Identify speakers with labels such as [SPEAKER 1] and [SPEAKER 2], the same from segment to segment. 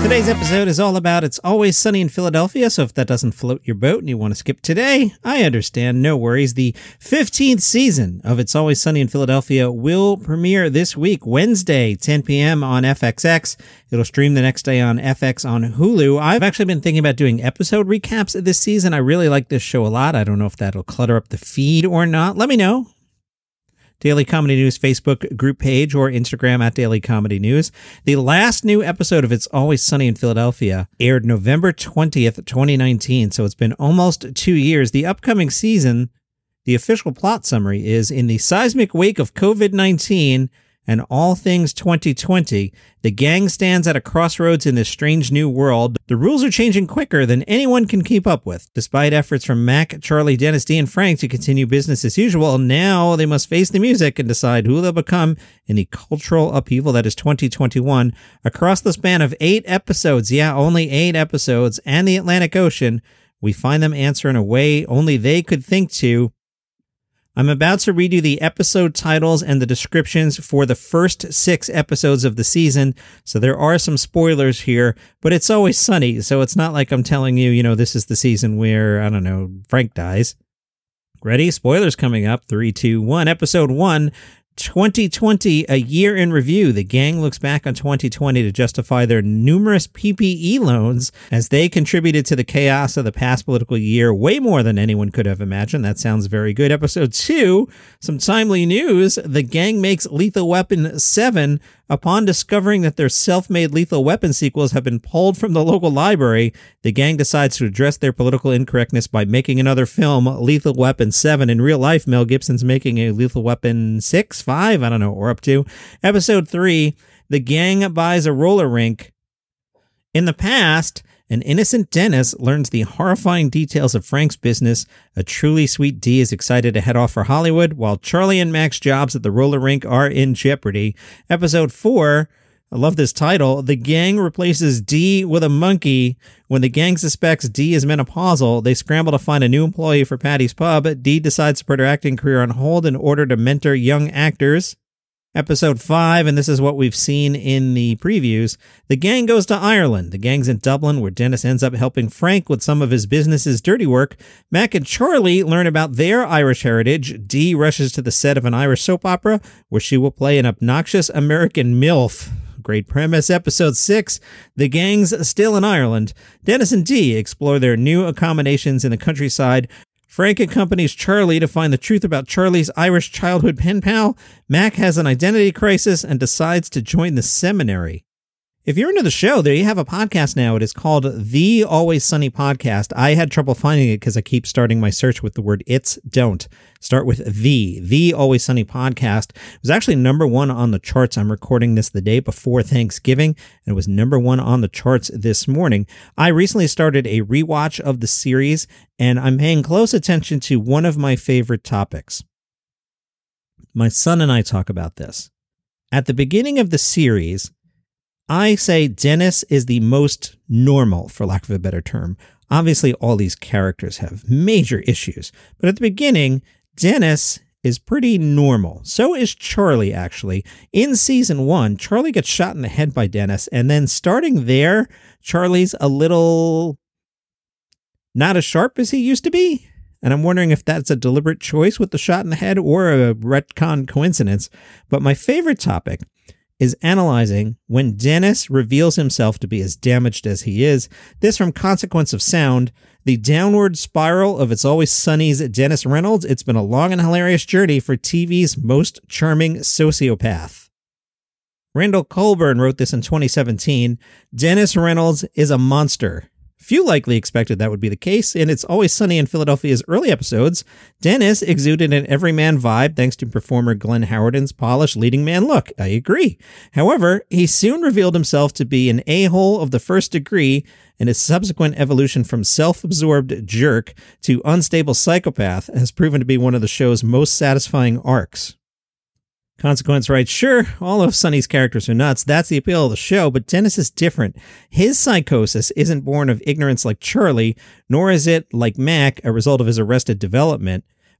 [SPEAKER 1] Today's episode is all about It's Always Sunny in Philadelphia, so if that doesn't float your boat and you want to skip today, I understand, no worries. The 15th season of It's Always Sunny in Philadelphia will premiere this week, Wednesday, 10 p.m. on FXX. It'll stream the next day on FX on Hulu. I've actually been thinking about doing episode recaps this season. I really like this show a lot. I don't know if that'll clutter up the feed or not. Let me know. Daily Comedy News Facebook group page or Instagram at Daily Comedy News. The last new episode of It's Always Sunny in Philadelphia aired November 20th, 2019, so it's been almost 2 years. The upcoming season, the official plot summary is, in the seismic wake of COVID-19 and all things 2020, the gang stands at a crossroads in this strange new world. The rules are changing quicker than anyone can keep up with. Despite efforts from Mac, Charlie, Dennis, Dee, and Frank to continue business as usual, now they must face the music and decide who they'll become in the cultural upheaval that is 2021. Across the span of 8 episodes, only 8 episodes, and the Atlantic Ocean, we find them answer in a way only they could think to. I'm about to read you the episode titles and the descriptions for the first 6 episodes of the season, so there are some spoilers here, but it's always sunny, so it's not like I'm telling you, this is the season where, Frank dies. Ready? Spoilers coming up. 3, 2, 1. Episode 1. 2020, a year in review. The gang looks back on 2020 to justify their numerous PPE loans as they contributed to the chaos of the past political year way more than anyone could have imagined. That sounds very good. Episode 2, some timely news. The gang makes Lethal Weapon 7 upon discovering that their self-made Lethal Weapon sequels have been pulled from the local library. The gang decides to address their political incorrectness by making another film, Lethal Weapon 7. In real life, Mel Gibson's making a Lethal Weapon 6, 5, I don't know what we're up to. Episode 3, the gang buys a roller rink. In the past, an innocent Dennis learns the horrifying details of Frank's business. A truly sweet Dee is excited to head off for Hollywood, while Charlie and Mac's jobs at the roller rink are in jeopardy. Episode 4, I love this title. The gang replaces Dee with a monkey. When the gang suspects Dee is menopausal, they scramble to find a new employee for Patty's Pub. Dee decides to put her acting career on hold in order to mentor young actors. Episode 5, and this is what we've seen in the previews. The gang goes to Ireland. The gang's in Dublin, where Dennis ends up helping Frank with some of his business's dirty work. Mac and Charlie learn about their Irish heritage. Dee rushes to the set of an Irish soap opera, where she will play an obnoxious American MILF. Great premise. Episode 6, the gang's still in Ireland. Dennis and Dee explore their new accommodations in the countryside. Frank accompanies Charlie to find the truth about Charlie's Irish childhood pen pal. Mac has an identity crisis and decides to join the seminary. If you're into the show, there you have a podcast now. It is called The Always Sunny Podcast. I had trouble finding it because I keep starting my search with the word it's, don't. Start with The Always Sunny Podcast. It was actually number 1 on the charts. I'm recording this the day before Thanksgiving, and it was number 1 on the charts this morning. I recently started a rewatch of the series, and I'm paying close attention to one of my favorite topics. My son and I talk about this. At the beginning of the series, I say Dennis is the most normal, for lack of a better term. Obviously, all these characters have major issues, but at the beginning, Dennis is pretty normal. So is Charlie, actually. In season 1, Charlie gets shot in the head by Dennis, and then starting there, Charlie's a little not as sharp as he used to be. And I'm wondering if that's a deliberate choice with the shot in the head or a retcon coincidence. But my favorite topic is analyzing when Dennis reveals himself to be as damaged as he is. This from Consequence of Sound, the downward spiral of It's Always Sunny's Dennis Reynolds. It's been a long and hilarious journey for TV's most charming sociopath. Randall Colburn wrote this in 2017. Dennis Reynolds is a monster. Few likely expected that would be the case. In It's Always Sunny in Philadelphia's early episodes, Dennis exuded an everyman vibe thanks to performer Glenn Howerton's polished leading man look. I agree. However, he soon revealed himself to be an a-hole of the first degree, and his subsequent evolution from self-absorbed jerk to unstable psychopath has proven to be one of the show's most satisfying arcs. Consequence writes, sure, all of Sunny's characters are nuts. That's the appeal of the show, but Dennis is different. His psychosis isn't born of ignorance like Charlie, nor is it, like Mac, a result of his arrested development.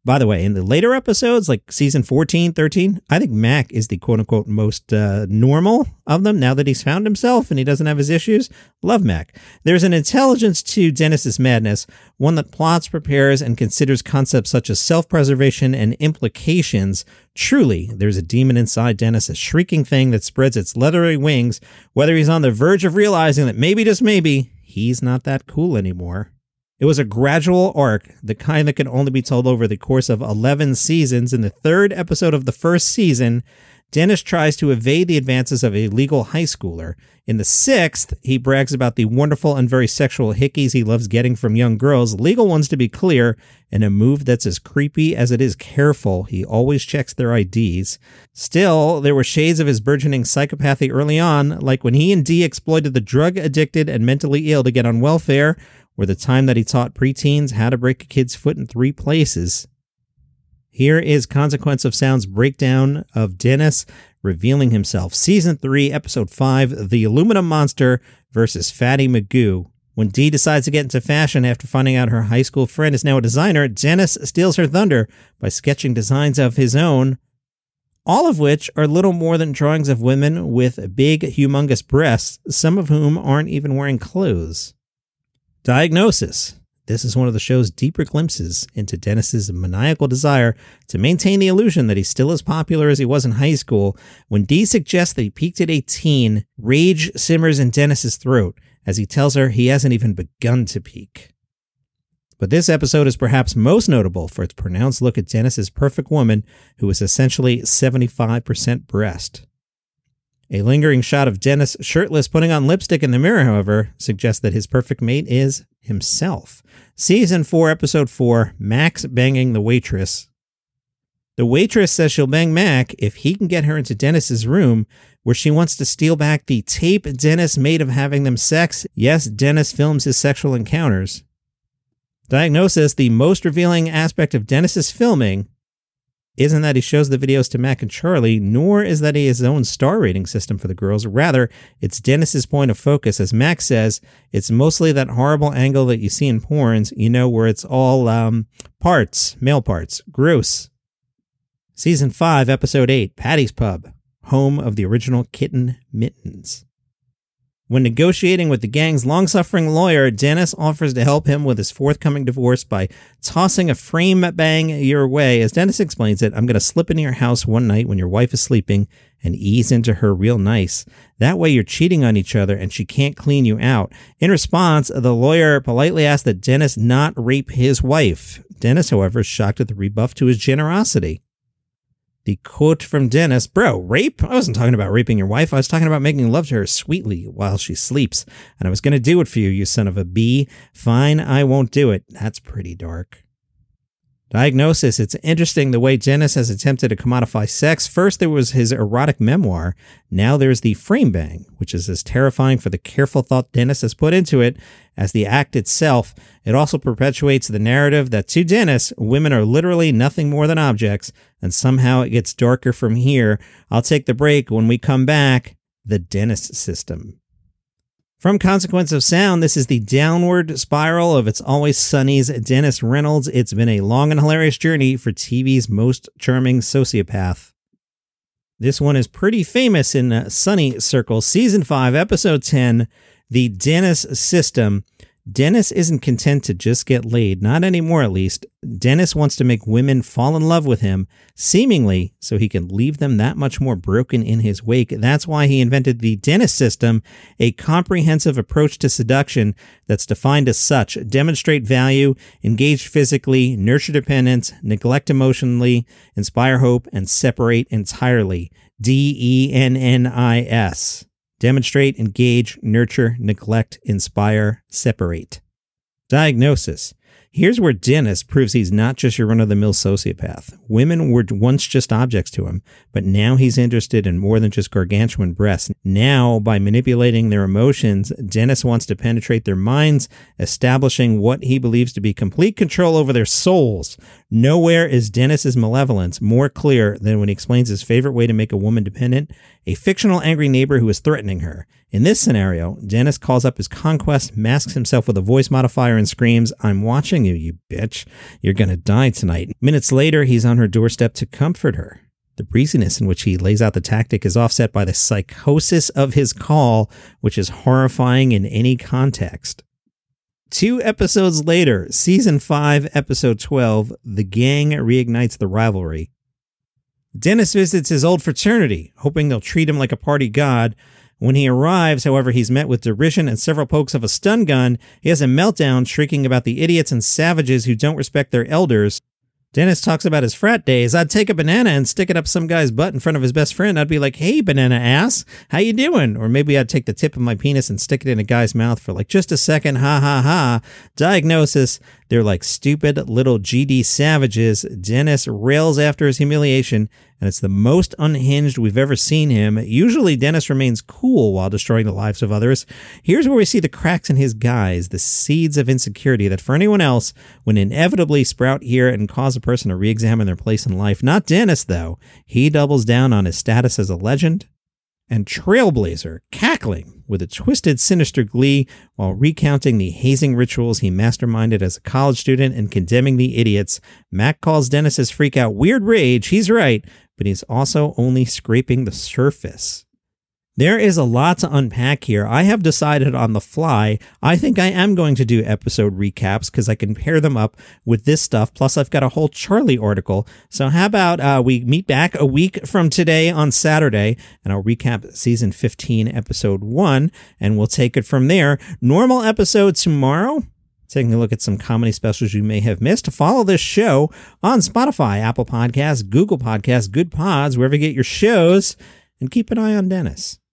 [SPEAKER 1] By the way, in the later episodes, like season 14, 13, I think Mac is the quote-unquote most normal of them now that he's found himself and he doesn't have his issues. Love Mac. There's an intelligence to Dennis's madness, one that plots, prepares, and considers concepts such as self-preservation and implications. Truly, there's a demon inside Dennis, a shrieking thing that spreads its leathery wings, whether he's on the verge of realizing that maybe, just maybe, he's not that cool anymore. It was a gradual arc, the kind that can only be told over the course of 11 seasons. In the third episode of the first season, Dennis tries to evade the advances of a legal high schooler. In the sixth, he brags about the wonderful and very sexual hickeys he loves getting from young girls, legal ones to be clear, in a move that's as creepy as it is careful. He always checks their IDs. Still, there were shades of his burgeoning psychopathy early on, like when he and Dee exploited the drug-addicted and mentally ill to get on welfare, or the time that he taught preteens how to break a kid's foot in 3 places. Here is Consequence of Sound's breakdown of Dennis revealing himself. Season 3, Episode 5, The Aluminum Monster versus Fatty Magoo. When Dee decides to get into fashion after finding out her high school friend is now a designer, Dennis steals her thunder by sketching designs of his own, all of which are little more than drawings of women with big, humongous breasts, some of whom aren't even wearing clothes. Diagnosis. This is one of the show's deeper glimpses into Dennis's maniacal desire to maintain the illusion that he's still as popular as he was in high school. When Dee suggests that he peaked at 18, rage simmers in Dennis's throat as he tells her he hasn't even begun to peak. But this episode is perhaps most notable for its pronounced look at Dennis's perfect woman, who is essentially 75% breast. A lingering shot of Dennis shirtless putting on lipstick in the mirror, however, suggests that his perfect mate is himself. Season 4, Episode 4, Mac's banging the waitress. The waitress says she'll bang Mac if he can get her into Dennis's room, where she wants to steal back the tape Dennis made of having them sex. Yes, Dennis films his sexual encounters. Diagnosis. The most revealing aspect of Dennis's filming isn't that he shows the videos to Mac and Charlie, nor is that he has his own star rating system for the girls. Rather, it's Dennis's point of focus. As Mac says, it's mostly that horrible angle that you see in porns, where it's all parts, male parts. Gross. Season 5, Episode 8, Patty's Pub, home of the original Kitten Mittens. When negotiating with the gang's long-suffering lawyer, Dennis offers to help him with his forthcoming divorce by tossing a frame bang your way. As Dennis explains it, I'm going to slip into your house one night when your wife is sleeping and ease into her real nice. That way you're cheating on each other and she can't clean you out. In response, the lawyer politely asks that Dennis not rape his wife. Dennis, however, is shocked at the rebuff to his generosity. The quote from Dennis, "Bro, rape? I wasn't talking about raping your wife. I was talking about making love to her sweetly while she sleeps. And I was going to do it for you, you son of a bee. Fine, I won't do it." That's pretty dark. Diagnosis. It's interesting the way Dennis has attempted to commodify sex. First, there was his erotic memoir. Now there's the frame bang, which is as terrifying for the careful thought Dennis has put into it as the act itself. It also perpetuates the narrative that to Dennis, women are literally nothing more than objects, and somehow it gets darker from here. I'll take the break. When we come back, the Dennis system. From Consequence of Sound, this is the downward spiral of It's Always Sunny's Dennis Reynolds. It's been a long and hilarious journey for TV's most charming sociopath. This one is pretty famous in Sunny circles. Season 5, Episode 10, The Dennis System. Dennis isn't content to just get laid, not anymore at least. Dennis wants to make women fall in love with him, seemingly so he can leave them that much more broken in his wake. That's why he invented the Dennis System, a comprehensive approach to seduction that's defined as such: demonstrate value, engage physically, nurture dependence, neglect emotionally, inspire hope, and separate entirely. DENNIS. Demonstrate, engage, nurture, neglect, inspire, separate. Diagnosis. Here's where Dennis proves he's not just your run-of-the-mill sociopath. Women were once just objects to him, but now he's interested in more than just gargantuan breasts. Now, by manipulating their emotions, Dennis wants to penetrate their minds, establishing what he believes to be complete control over their souls. Nowhere is Dennis's malevolence more clear than when he explains his favorite way to make a woman dependent, a fictional angry neighbor who is threatening her. In this scenario, Dennis calls up his conquest, masks himself with a voice modifier, and screams, "I'm watching you, you bitch. You're gonna die tonight." Minutes later, he's on her doorstep to comfort her. The breeziness in which he lays out the tactic is offset by the psychosis of his call, which is horrifying in any context. 2 episodes later, Season 5, Episode 12, The Gang Reignites the Rivalry. Dennis visits his old fraternity, hoping they'll treat him like a party god. When he arrives, however, he's met with derision and several pokes of a stun gun. He has a meltdown, shrieking about the idiots and savages who don't respect their elders. Dennis talks about his frat days. I'd take a banana and stick it up some guy's butt in front of his best friend. I'd be like, "Hey, banana ass, how you doing?" Or maybe I'd take the tip of my penis and stick it in a guy's mouth for like just a second. Ha ha ha. Diagnosis: they're like stupid little GD savages. Dennis rails after his humiliation, and it's the most unhinged we've ever seen him. Usually Dennis remains cool while destroying the lives of others. Here's where we see the cracks in his guise, the seeds of insecurity that for anyone else would inevitably sprout here and cause a person to re-examine their place in life. Not Dennis, though. He doubles down on his status as a legend and trailblazer, cackling with a twisted, sinister glee while recounting the hazing rituals he masterminded as a college student and condemning the idiots. Mac calls Dennis's freak-out weird rage. He's right, but he's also only scraping the surface. There is a lot to unpack here. I have decided on the fly, I think I am going to do episode recaps because I can pair them up with this stuff. Plus, I've got a whole Charlie article. So how about we meet back a week from today on Saturday, and I'll recap season 15, episode 1, and we'll take it from there. Normal episode tomorrow. Taking a look at some comedy specials you may have missed. Follow this show on Spotify, Apple Podcasts, Google Podcasts, Good Pods, wherever you get your shows, and keep an eye on Dennis.